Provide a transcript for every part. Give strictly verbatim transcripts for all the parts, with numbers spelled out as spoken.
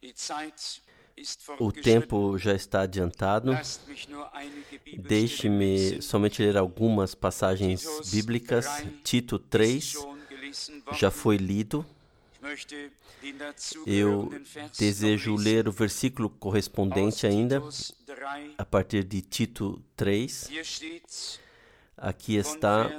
O tempo já está adiantado. Deixe-me somente ler algumas passagens bíblicas. Tito três já foi lido. Eu desejo ler o versículo correspondente ainda, a partir de Tito três. Aqui está,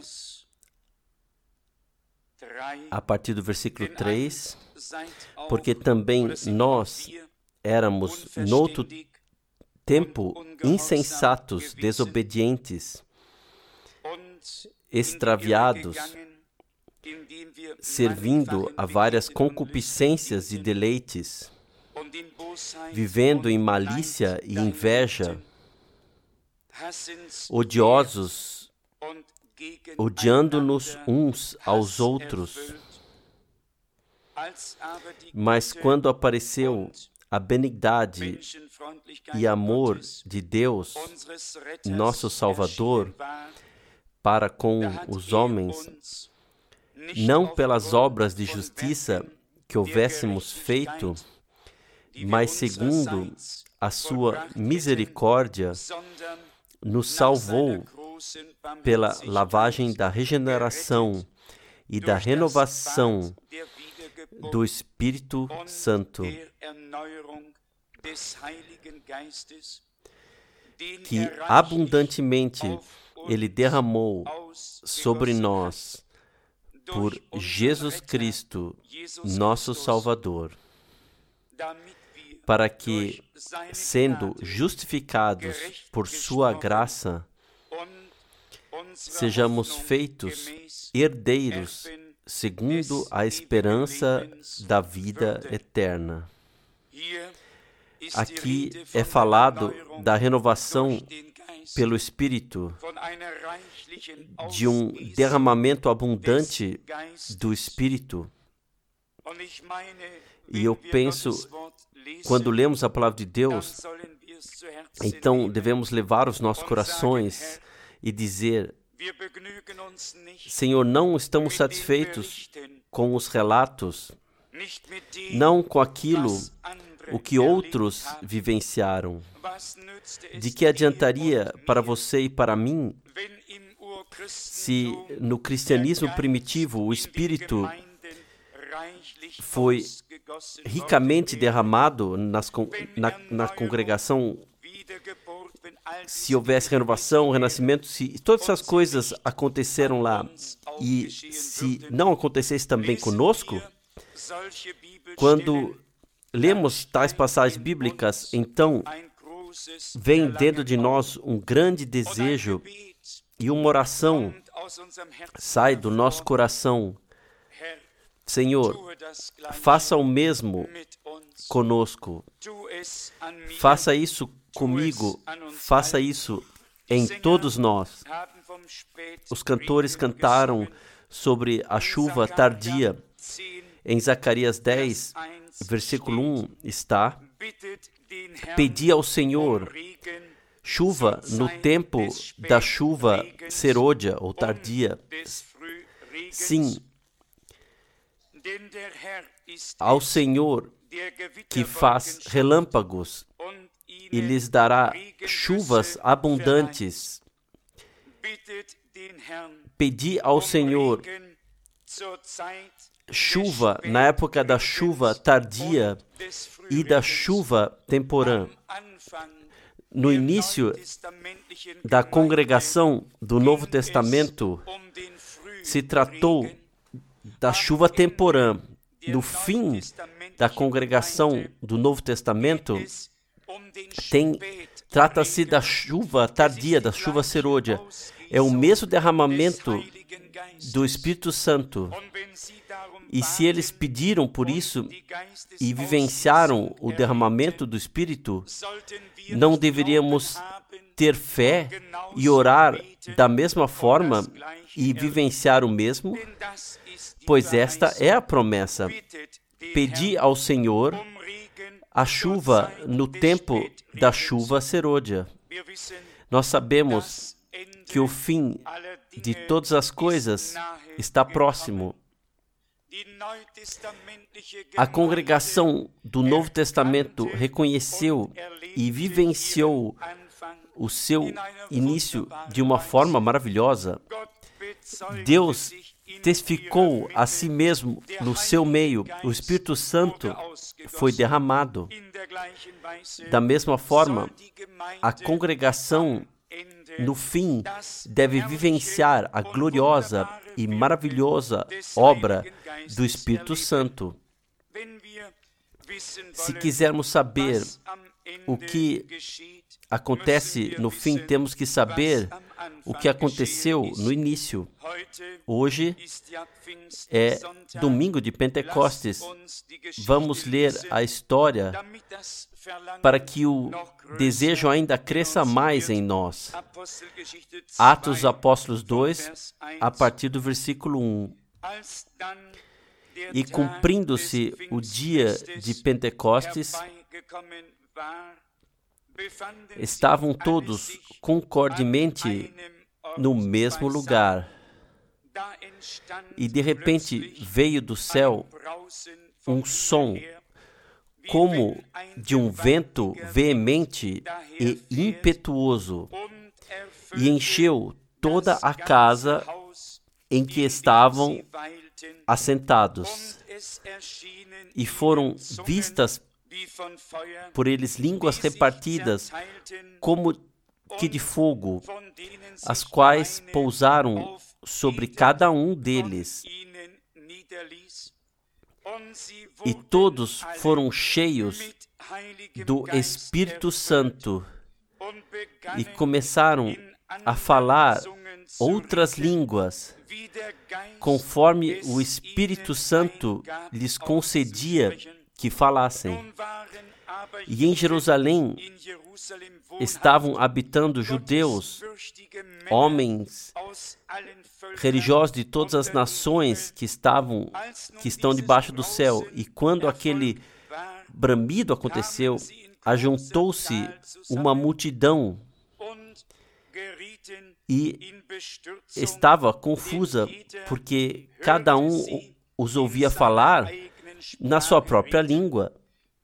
a partir do versículo três, porque também nós éramos, noutro tempo, insensatos, desobedientes, extraviados, servindo a várias concupiscências e deleites, vivendo em malícia e inveja, odiosos, odiando-nos uns aos outros. Mas quando apareceu a benignidade e amor de Deus, nosso Salvador, para com os homens, não pelas obras de justiça que houvéssemos feito, mas segundo a sua misericórdia, nos salvou pela lavagem da regeneração e da renovação do Espírito Santo, que abundantemente Ele derramou sobre nós por Jesus Cristo, nosso Salvador, para que, sendo justificados por sua graça, sejamos feitos herdeiros segundo a esperança da vida eterna. Aqui é falado da renovação pelo Espírito, de um derramamento abundante do Espírito. E eu penso, quando lemos a palavra de Deus, então devemos levar os nossos corações e dizer: Senhor, não estamos satisfeitos com os relatos, não com aquilo o que outros vivenciaram. De que adiantaria para você e para mim se no cristianismo primitivo o Espírito foi ricamente derramado nas, na, na congregação, se houvesse renovação, renascimento, se todas essas coisas aconteceram lá e se não acontecesse também conosco? Quando lemos tais passagens bíblicas, então vem dentro de nós um grande desejo e uma oração sai do nosso coração: Senhor, faça o mesmo conosco, faça isso comigo, faça isso em todos nós. Os cantores cantaram sobre a chuva tardia. Em Zacarias dez, versículo um está: Pedi ao Senhor chuva no tempo da chuva serôdia ou tardia. Sim, ao Senhor que faz relâmpagos e lhes dará chuvas abundantes. Pedi ao Senhor chuva na época da chuva tardia e da chuva temporã. No início da congregação do Novo Testamento, se tratou da chuva temporã. No fim da congregação do Novo Testamento, tem, trata-se da chuva tardia, da chuva serôdia. É o mesmo derramamento do Espírito Santo. E se eles pediram por isso e vivenciaram o derramamento do Espírito, não deveríamos ter fé e orar da mesma forma e vivenciar o mesmo? Pois esta é a promessa. Pedi ao Senhor a chuva no tempo da chuva serôdia. Nós sabemos que o fim de todas as coisas está próximo. A congregação do Novo Testamento reconheceu e vivenciou o seu início de uma forma maravilhosa. Deus testificou a si mesmo no seu meio. O Espírito Santo foi derramado. Da mesma forma, a congregação, no fim, deve vivenciar a gloriosa e maravilhosa obra do Espírito Santo. Se quisermos saber o que acontece no fim, temos que saber o que aconteceu no início. Hoje é domingo de Pentecostes. Vamos ler a história para que o desejo ainda cresça mais em nós. Atos dos Apóstolos dois, a partir do versículo um. E cumprindo-se o dia de Pentecostes, estavam todos concordemente no mesmo lugar. E de repente veio do céu um som, como de um vento veemente e impetuoso, e encheu toda a casa em que estavam assentados. E foram vistas por eles línguas repartidas como que de fogo, as quais pousaram sobre cada um deles. E todos foram cheios do Espírito Santo e começaram a falar outras línguas, conforme o Espírito Santo lhes concedia que falassem. E em Jerusalém estavam habitando judeus, homens religiosos de todas as nações que estavam, que estão debaixo do céu. E quando aquele bramido aconteceu, ajuntou-se uma multidão e estava confusa, porque cada um os ouvia falar na sua própria língua.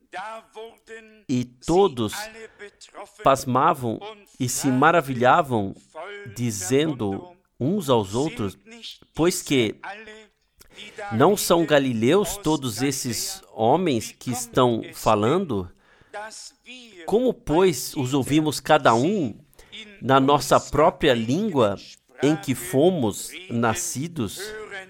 E todos pasmavam e se maravilhavam, dizendo uns aos outros: pois que não são galileus todos esses homens que estão falando? Como, pois, os ouvimos cada um na nossa própria língua em que fomos nascidos?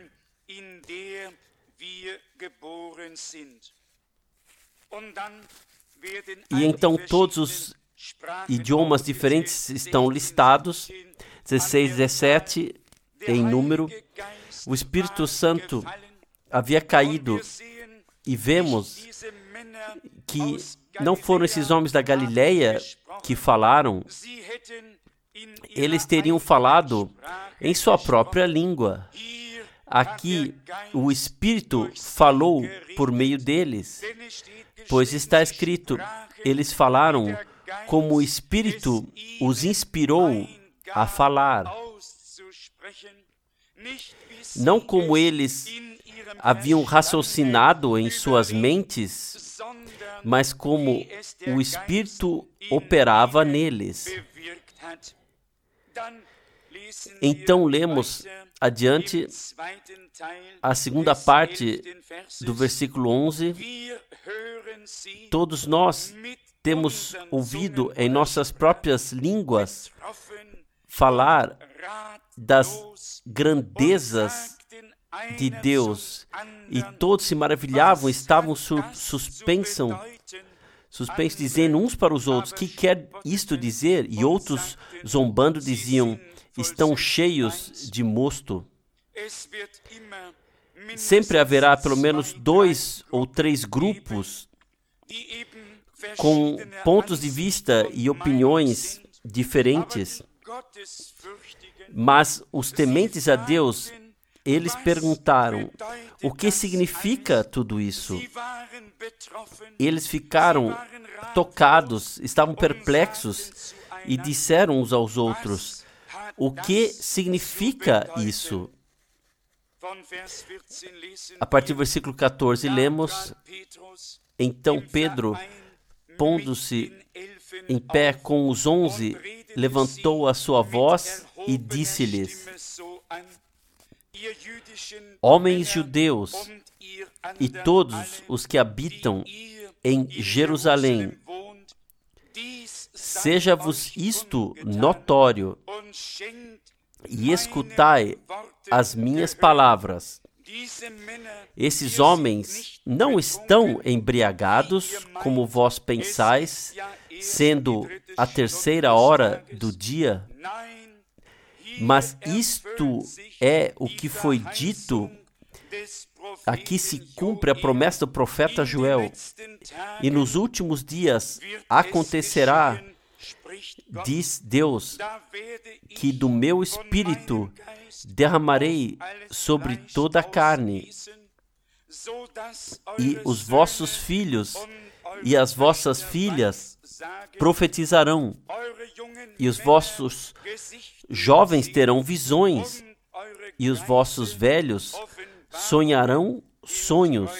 E então todos os idiomas diferentes estão listados, dezesseis, dezessete em número. O Espírito Santo havia caído e vemos que não foram esses homens da Galileia que falaram, eles teriam falado em sua própria língua. Aqui o Espírito falou por meio deles, pois está escrito, eles falaram como o Espírito os inspirou a falar. Não como eles haviam raciocinado em suas mentes, mas como o Espírito operava neles. Então lemos adiante a segunda parte do versículo onze. Todos nós temos ouvido em nossas próprias línguas falar das grandezas de Deus, e todos se maravilhavam, estavam su- suspensos, suspensos, dizendo uns para os outros: que quer isto dizer? E outros, zombando, diziam: estão cheios de mosto. Sempre haverá pelo menos dois ou três grupos com pontos de vista e opiniões diferentes, mas os tementes a Deus, eles perguntaram: o que significa tudo isso? Eles ficaram tocados, estavam perplexos e disseram uns aos outros: o que significa isso? A partir do versículo quatorze, lemos: Então Pedro, pondo-se em pé com os onze, levantou a sua voz e disse-lhes: Homens judeus e todos os que habitam em Jerusalém, seja-vos isto notório, e escutai as minhas palavras. Esses homens não estão embriagados, como vós pensais, sendo a terceira hora do dia, mas isto é o que foi dito. Aqui se cumpre a promessa do profeta Joel. E nos últimos dias acontecerá, diz Deus, que do meu espírito derramarei sobre toda a carne, e os vossos filhos e as vossas filhas profetizarão, e os vossos jovens terão visões, e os vossos velhos sonharão sonhos.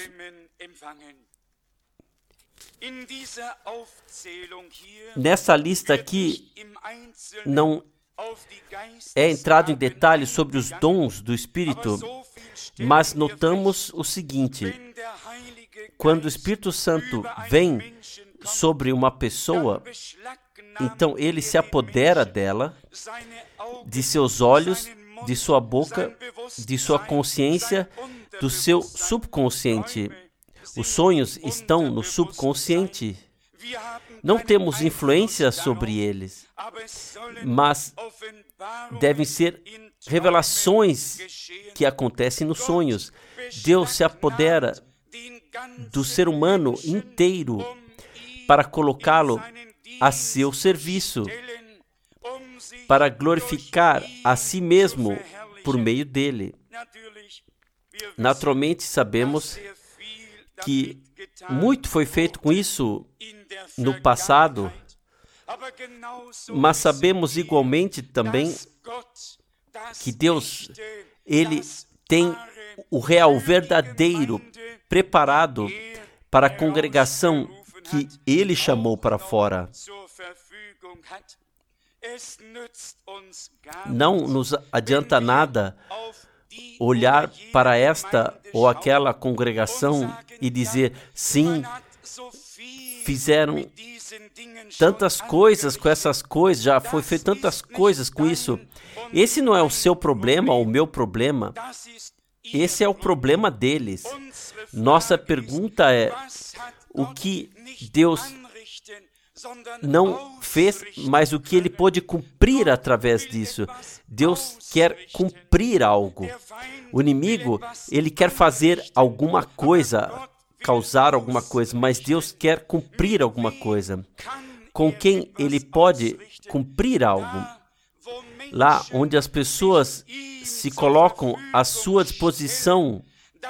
Nessa lista aqui, não é entrado em detalhes sobre os dons do Espírito, mas notamos o seguinte: quando o Espírito Santo vem sobre uma pessoa, então ele se apodera dela, de seus olhos, de sua boca, de sua consciência, do seu subconsciente. Os sonhos estão no subconsciente. Não temos influência sobre eles, mas devem ser revelações que acontecem nos sonhos. Deus se apodera do ser humano inteiro para colocá-lo a seu serviço, para glorificar a si mesmo por meio dele. Naturalmente, sabemos que muito foi feito com isso no passado, mas sabemos igualmente também que Deus, Ele tem o real verdadeiro preparado para a congregação que Ele chamou para fora. Não nos adianta nada olhar para esta ou aquela congregação e dizer: sim, fizeram tantas coisas com essas coisas, já foi feito tantas coisas com isso. Esse não é o seu problema ou o meu problema. Esse é o problema deles. Nossa pergunta é: o que Deus não fez, mas o que Ele pôde cumprir através disso? Deus quer cumprir algo. O inimigo, ele quer fazer alguma coisa, causar alguma coisa, mas Deus quer cumprir alguma coisa. Com quem Ele pode cumprir algo? Lá onde as pessoas se colocam à sua disposição,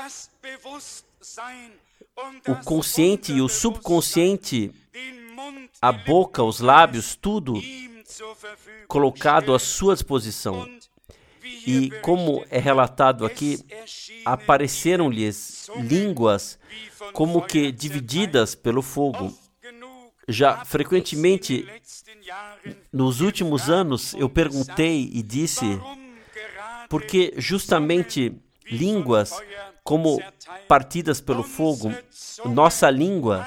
o consciente e o subconsciente, a boca, os lábios, tudo colocado à sua disposição. E como é relatado aqui, apareceram-lhes línguas como que divididas pelo fogo. Já frequentemente, nos últimos anos, eu perguntei e disse, por que justamente línguas como partidas pelo fogo, nossa língua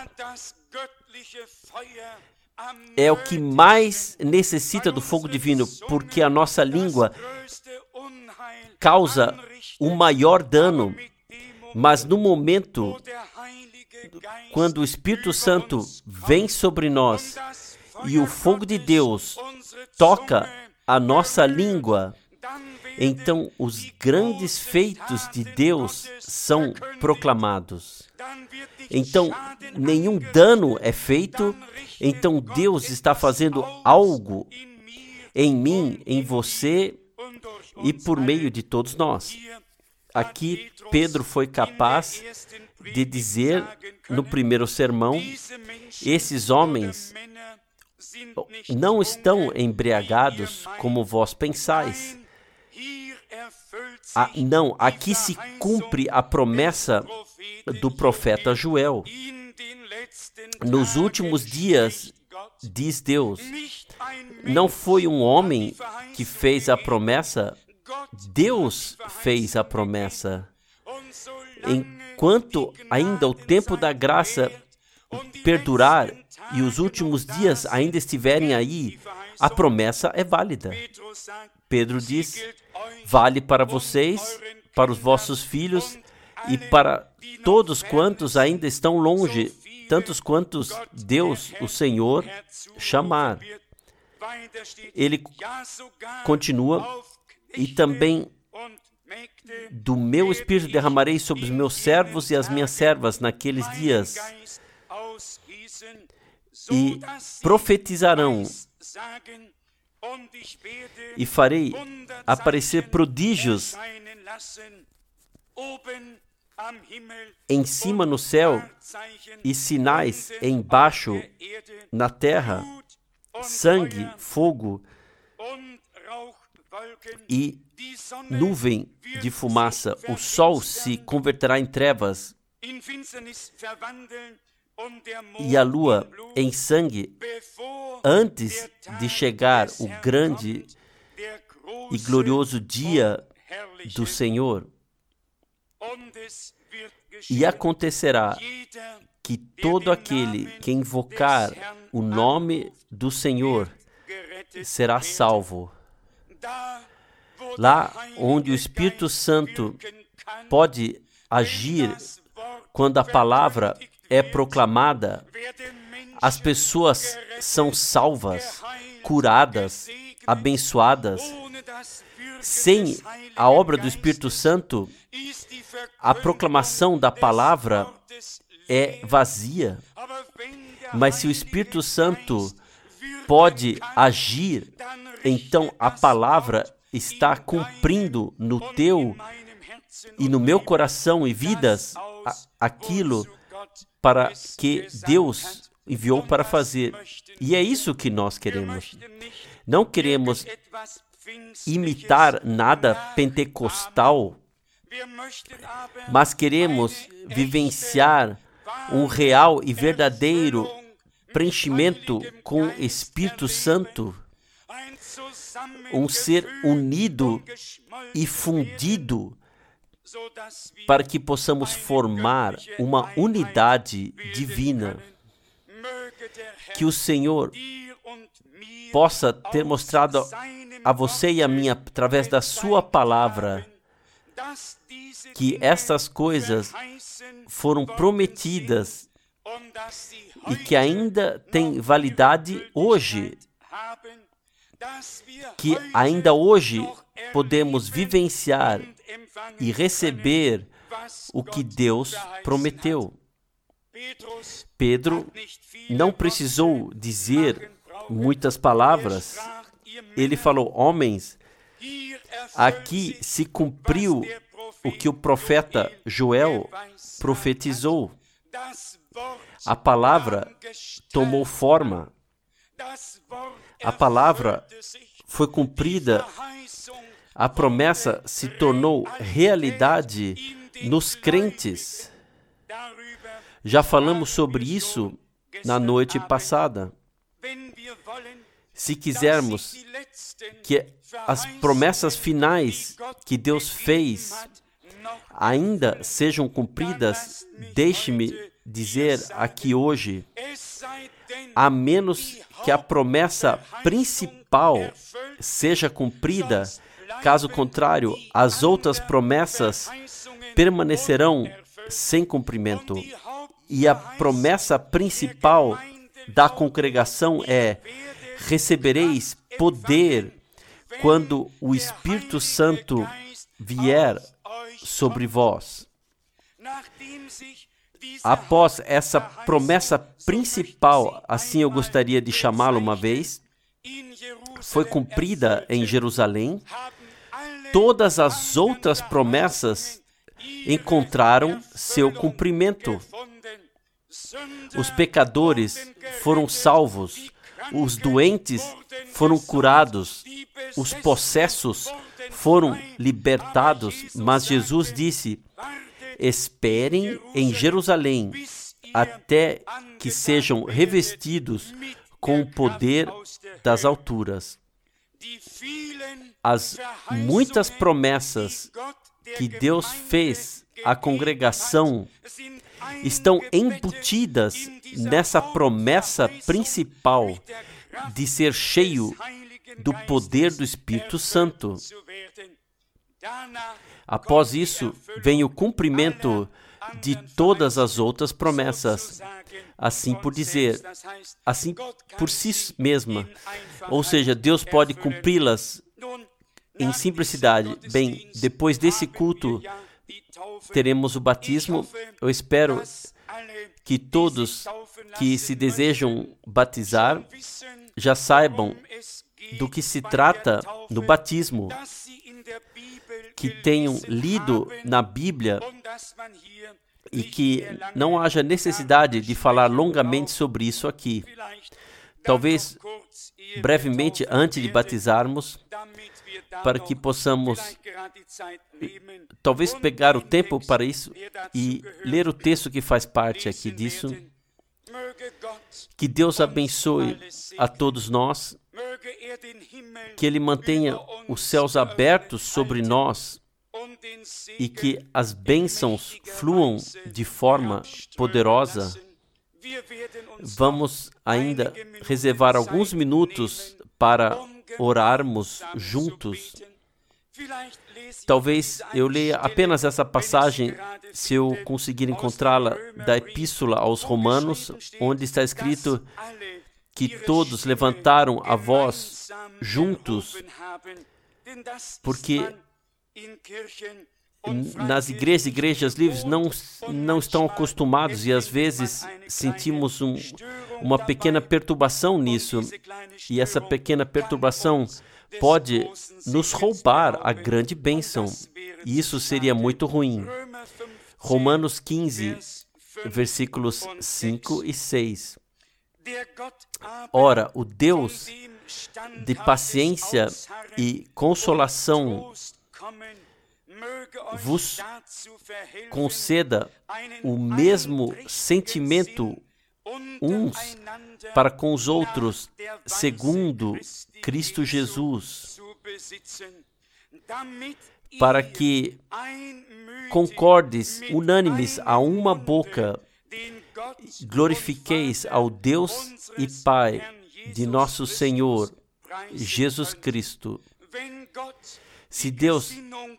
é o que mais necessita do fogo divino, porque a nossa língua causa o maior dano, mas no momento quando o Espírito Santo vem sobre nós e o fogo de Deus toca a nossa língua, então os grandes feitos de Deus são proclamados. Então, nenhum dano é feito, então Deus está fazendo algo em mim, em você e por meio de todos nós. Aqui, Pedro foi capaz de dizer no primeiro sermão: esses homens não estão embriagados como vós pensais. Ah, não, aqui se cumpre a promessa do profeta Joel. Nos últimos dias, diz Deus, não foi um homem que fez a promessa, Deus fez a promessa. Enquanto ainda o tempo da graça perdurar e os últimos dias ainda estiverem aí, a promessa é válida. Pedro diz, vale para vocês, para os vossos filhos e para todos quantos ainda estão longe, tantos quantos Deus, o Senhor, chamar. Ele continua, e também do meu Espírito derramarei sobre os meus servos e as minhas servas naqueles dias, e profetizarão, e farei aparecer prodígios em cima no céu e sinais embaixo na terra, sangue, fogo e nuvem de fumaça. O sol se converterá em trevas e a lua em sangue, antes de chegar o grande e glorioso dia do Senhor. E acontecerá que todo aquele que invocar o nome do Senhor será salvo. Lá onde o Espírito Santo pode agir quando a palavra é proclamada, as pessoas são salvas, curadas, abençoadas. Sem a obra do Espírito Santo, a proclamação da palavra é vazia. Mas se o Espírito Santo pode agir, então a palavra está cumprindo no teu e no meu coração e vidas aquilo para que Deus enviou para fazer. E é isso que nós queremos. Não queremos imitar nada pentecostal, mas queremos vivenciar um real e verdadeiro preenchimento com o Espírito Santo, um ser unido e fundido, para que possamos formar uma unidade divina. Que o Senhor possa ter mostrado a você e a mim, através da sua palavra, que estas coisas foram prometidas e que ainda têm validade hoje, que ainda hoje podemos vivenciar e receber o que Deus prometeu. Pedro não precisou dizer muitas palavras. Ele falou, homens, aqui se cumpriu o que o profeta Joel profetizou. A palavra tomou forma. A palavra foi cumprida. A promessa se tornou realidade nos crentes. Já falamos sobre isso na noite passada. Se quisermos que as promessas finais que Deus fez ainda sejam cumpridas, deixe-me dizer aqui hoje, a menos que a promessa principal seja cumprida, caso contrário, as outras promessas permanecerão sem cumprimento. E a promessa principal da congregação é: recebereis poder quando o Espírito Santo vier sobre vós. Após essa promessa principal, assim eu gostaria de chamá-la uma vez, foi cumprida em Jerusalém, todas as outras promessas encontraram seu cumprimento. Os pecadores foram salvos, os doentes foram curados, os possessos foram libertados, mas Jesus disse: esperem em Jerusalém até que sejam revestidos com o poder das alturas. As muitas promessas que Deus fez à congregação estão embutidas nessa promessa principal de ser cheio do poder do Espírito Santo. Após isso, vem o cumprimento de todas as outras promessas, assim por dizer, assim por si mesma. Ou seja, Deus pode cumpri-las em simplicidade. Bem, depois desse culto, teremos o batismo. Eu espero que todos que se desejam batizar já saibam do que se trata no batismo, que tenham lido na Bíblia e que não haja necessidade de falar longamente sobre isso aqui. Talvez, brevemente, antes de batizarmos, para que possamos, talvez, pegar o tempo para isso e ler o texto que faz parte aqui disso. Que Deus abençoe a todos nós, que Ele mantenha os céus abertos sobre nós e que as bênçãos fluam de forma poderosa. Vamos ainda reservar alguns minutos para orarmos juntos. Talvez eu leia apenas essa passagem, se eu conseguir encontrá-la, da Epístola aos Romanos, onde está escrito que todos levantaram a voz juntos, porque nas igrejas, igrejas livres não, não estão acostumados e às vezes sentimos um, uma pequena perturbação nisso, e essa pequena perturbação pode nos roubar a grande bênção, e isso seria muito ruim. Romanos quinze, versículos cinco e seis. Ora, o Deus de paciência e consolação vos conceda o mesmo sentimento uns para com os outros, segundo Cristo Jesus, para que concordes unânimes a uma boca, glorifiqueis ao Deus e Pai de nosso Senhor Jesus Cristo. Se Deus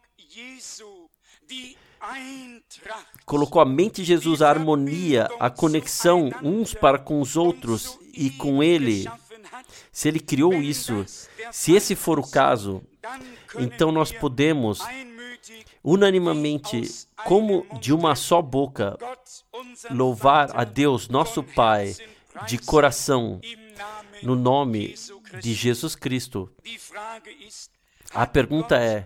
colocou a mente de Jesus, a harmonia, a conexão uns para com os outros e com Ele, se Ele criou isso, se esse for o caso, então nós podemos unanimemente, como de uma só boca, louvar a Deus, nosso Pai, de coração, no nome de Jesus Cristo. A pergunta é: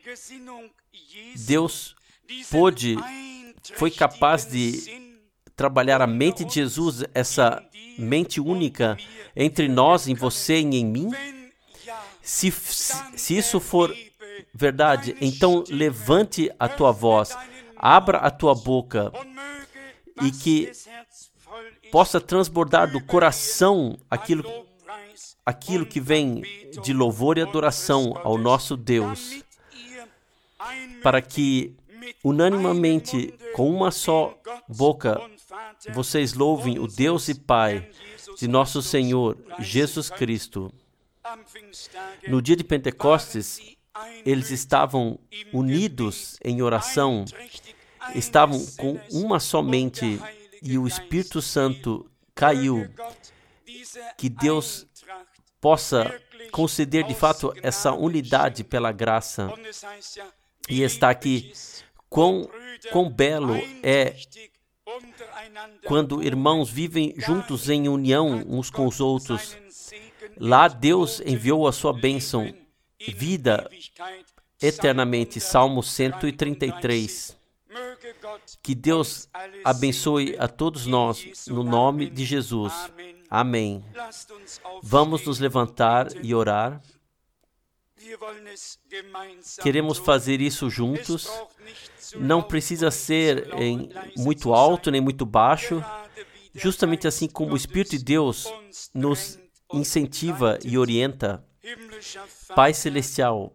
Deus pôde, foi capaz de trabalhar a mente de Jesus, essa mente única, entre nós, em você e em mim? Se, se isso for verdade, então levante a tua voz, abra a tua boca e que possa transbordar do coração aquilo, aquilo que vem de louvor e adoração ao nosso Deus, para que unanimemente, com uma só boca, vocês louvem o Deus e Pai de nosso Senhor Jesus Cristo. No dia de Pentecostes, eles estavam unidos em oração, estavam com uma só mente e o Espírito Santo caiu. Que Deus possa conceder de fato essa unidade pela graça. E está aqui, quão, quão belo é quando irmãos vivem juntos em união uns com os outros. Lá Deus enviou a sua bênção, vida eternamente. Salmo cento e trinta e três. Que Deus abençoe a todos nós, no nome de Jesus. Amém. Vamos nos levantar e orar. Queremos fazer isso juntos. Não precisa ser em muito alto nem muito baixo. Justamente assim como o Espírito de Deus nos incentiva e orienta. Pai Celestial,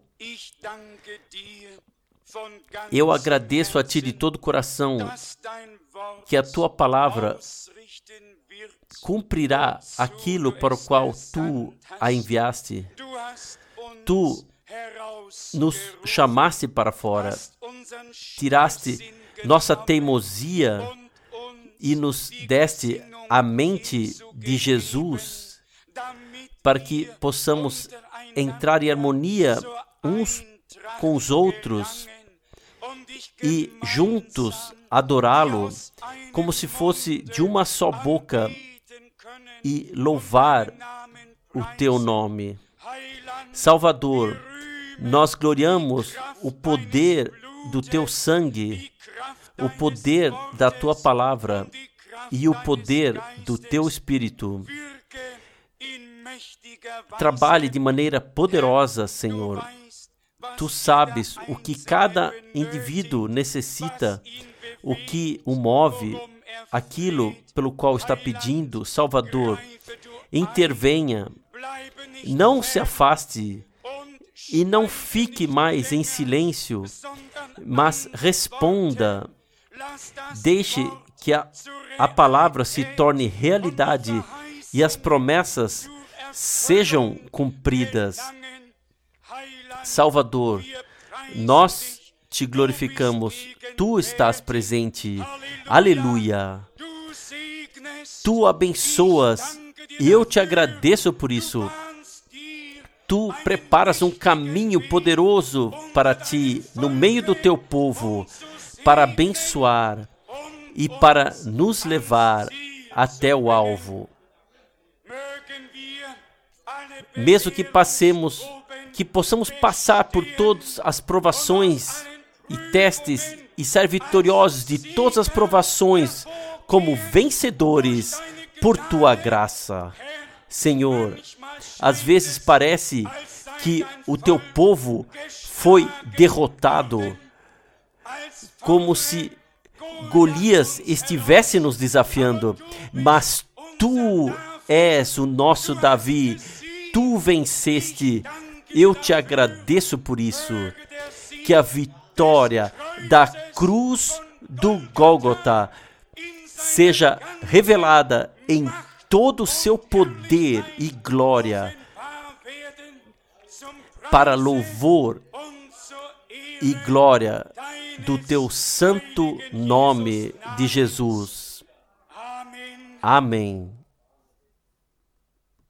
eu agradeço a Ti de todo o coração que a Tua palavra cumprirá aquilo para o qual Tu a enviaste. Tu nos chamaste para fora, tiraste nossa teimosia e nos deste a mente de Jesus para que possamos entrar em harmonia uns com os outros e juntos adorá-lo como se fosse de uma só boca e louvar o Teu nome. Salvador, nós gloriamos o poder do Teu sangue, o poder da Tua palavra e o poder do Teu Espírito. Trabalhe de maneira poderosa, Senhor. Tu sabes o que cada indivíduo necessita, o que o move, aquilo pelo qual está pedindo. Salvador, intervenha, não se afaste e não fique mais em silêncio, mas responda. Deixe que a, a palavra se torne realidade e as promessas sejam cumpridas. Salvador, nós Te glorificamos. Tu estás presente. Aleluia. Tu abençoas e eu Te agradeço por isso. Tu preparas um caminho poderoso para Ti no meio do Teu povo, para abençoar e para nos levar até o alvo. Mesmo que passemos, que possamos passar por todas as provações e testes e ser vitoriosos de todas as provações como vencedores por Tua graça. Senhor, às vezes parece que o Teu povo foi derrotado, como se Golias estivesse nos desafiando, mas Tu és o nosso Davi, Tu venceste. Eu Te agradeço por isso. Que a vitória da cruz do Gólgota seja revelada em todo o seu poder e glória, para louvor e glória do Teu santo nome de Jesus. Amém.